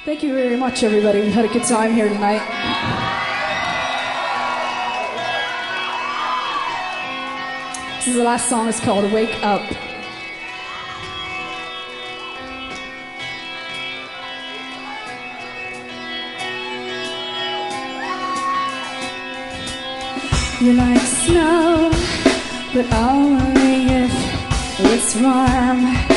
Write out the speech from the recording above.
Thank you very much, everybody. We've had a good time here tonight. This is the last song. It's called Wake Up. You're like snow, but only if it's warm.